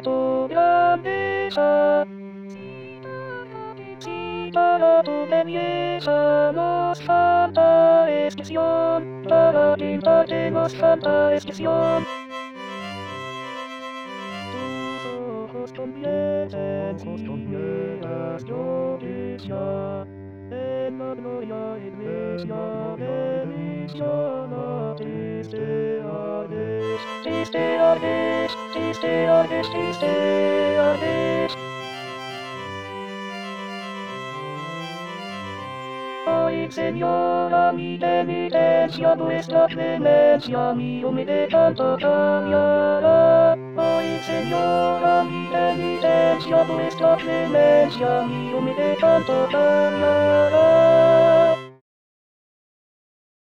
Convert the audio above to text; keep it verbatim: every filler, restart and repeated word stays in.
tu grandeza. Si para tu belleza nos falta expresión, para pintarte nos falta expresión. Tus ojos convierten miras llovicia, en la gloria iglesia delicia la triste ardes, triste ardes, triste ardes, triste ardes. Hoy, Señora, mi penitencia, vuestra clemencia, mi humilde canto cambiará. Hoy, Señora, mi penitencia, vuestra clemencia, mi humilde canto cambiará.